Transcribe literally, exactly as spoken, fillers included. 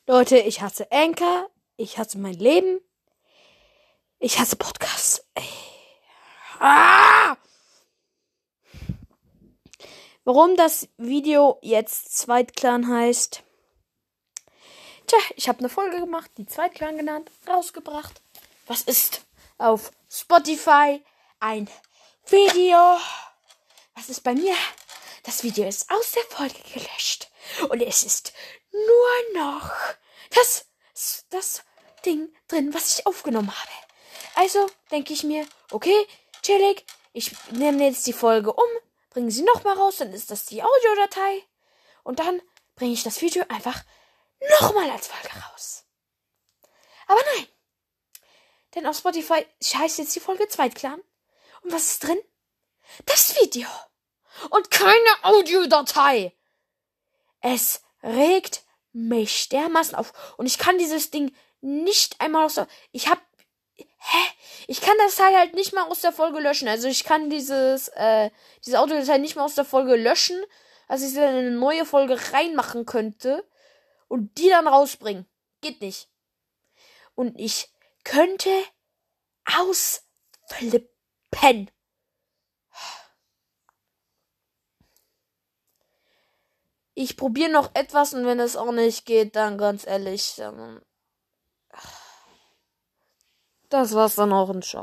Leute, ich hasse Anchor. Ich hasse mein Leben. Ich hasse Podcasts. Ah! Warum das Video jetzt Zweitklan heißt? Tja, ich habe eine Folge gemacht, die Zweitklan genannt, rausgebracht. Was ist auf Spotify ein Video? Was ist bei mir? Das Video ist aus der Folge gelöscht. Und es ist nur noch das, das Ding drin, was ich aufgenommen habe. Also denke ich mir, okay, chillig, ich nehme jetzt die Folge um, bringe sie nochmal raus, dann ist das die Audiodatei. Und dann bringe ich das Video einfach nochmal als Folge raus. Aber nein. Denn auf Spotify heißt jetzt die Folge Zweitklan. Und was ist drin? Das Video. Und keine Audiodatei. Es regt mich dermaßen auf. Und ich kann dieses Ding nicht einmal aus der... Ich hab... Hä? Ich kann das Teil halt nicht mal aus der Folge löschen. Also ich kann dieses... Äh, diese Audiodatei nicht mal aus der Folge löschen. Also ich sie dann in eine neue Folge reinmachen könnte. Und die dann rausbringen. Geht nicht. Und ich könnte ausflippen. Ich probiere noch etwas und wenn es auch nicht geht, dann ganz ehrlich, dann... Das war's dann auch und ciao.